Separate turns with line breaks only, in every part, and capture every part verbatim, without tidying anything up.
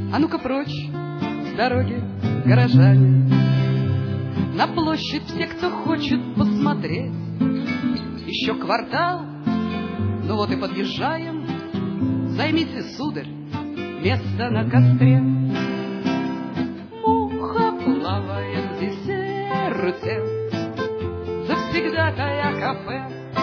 А ну-ка прочь с дороги, горожане, на площадь все, кто хочет посмотреть. Еще квартал, ну вот и подъезжаем. Займите, сударь, место на костре. Муха плавает в десерте, завсегдатая кафе.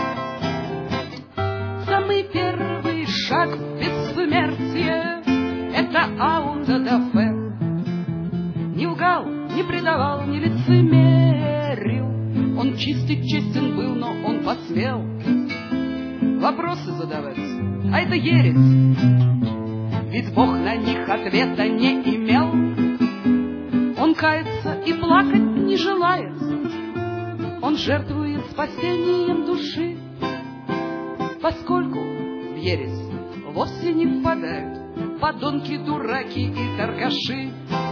Самый первый шаг в бессмертие — это аутодафе. Не лгал, не предавал, не лицемерил. Он чист и честен был, но он посмел вопросы задавать, а это ересь, ведь Бог на них ответа не имел. Он кается и плакать не желает, он жертвует спасением души, поскольку в ересь вовсе не впадают подонки, дураки и торгаши.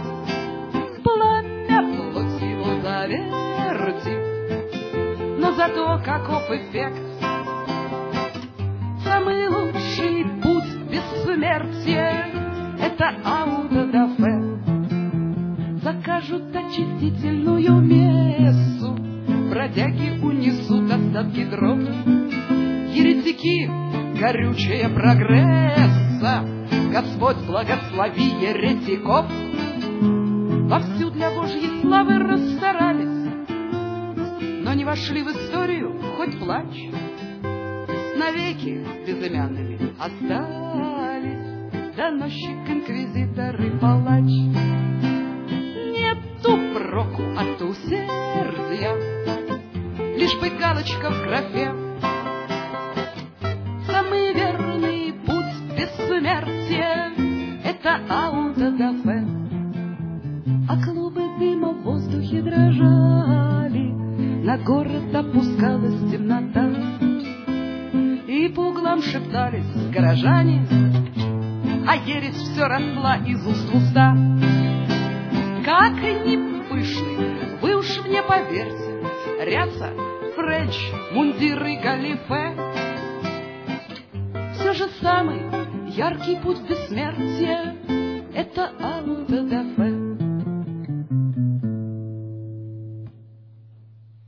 Пламя плоть его завертит, но зато каков эффект. Самый лучший путь в бессмертие — это аутодафе. Закажут очистительную мессу, бродяги унесут остатки дров. Еретики, горючее прогресса, Господь благослови еретиков. Вовсю для Божьей славы расстарались, но не вошли в историю, хоть плачь. Навеки безымянными остались доносчик, инквизитор и палач. Нету проку от усердия, лишь бы галочка в графе. Самый верный путь в бессмертие — это аутодафе. А клубы дыма в воздухе дрожали, на город опускалась темнота. И по углам шептались горожане, а ересь все росла из уст в уста. Как ни пышный, вы уж мне поверьте, ряса, френч, мундиры, галифе, все же самый яркий путь в бессмертие — это аутодафе.